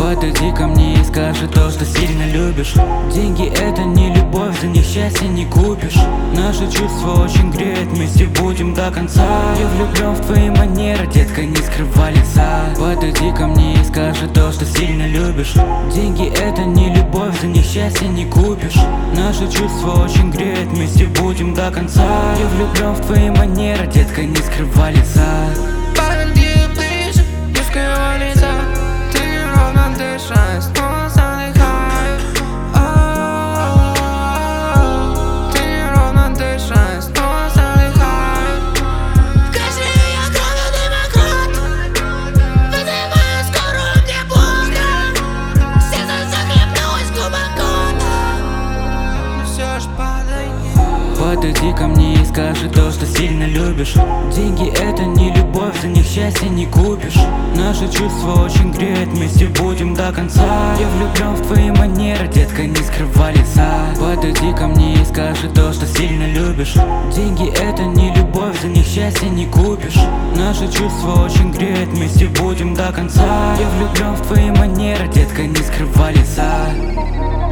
Подойди ко мне и скажи то, что сильно любишь. Деньги это не любовь, за них счастье не купишь. Наши чувства очень греют, вместе будем до конца. Я влюблен в твои манеры, детка, не скрывай лица. Подойди ко мне и скажи то, что сильно любишь. Деньги это не любовь, за них счастье не купишь. Наши чувства очень греют, вместе будем до конца. Я влюблен в твои манеры, детка, не скрывай лица. Подойди ближе, не скрывай лица. Ты неровно дышишь, снова задыхаюсь. Ты неровно дышишь, снова задыхаюсь. Скажи, я кровью демократ, вызываю скорую, мне больно. Сердце захлебнулось глубоко. Все ж подойди. Подойди ко мне и скажи то, что сильно любишь. Деньги это не любовь, за них счастье не купишь. Наши чувства очень греют, вместе будем до конца. Я влюблен в твои манеры, детка, не скрывай лица. Подойди ко мне и скажи то, что сильно любишь. Деньги это не любовь, за них счастье не купишь. Наши чувства очень греют, вместе будем до конца. Я влюблен в твои манеры, детка, не скрывай лица.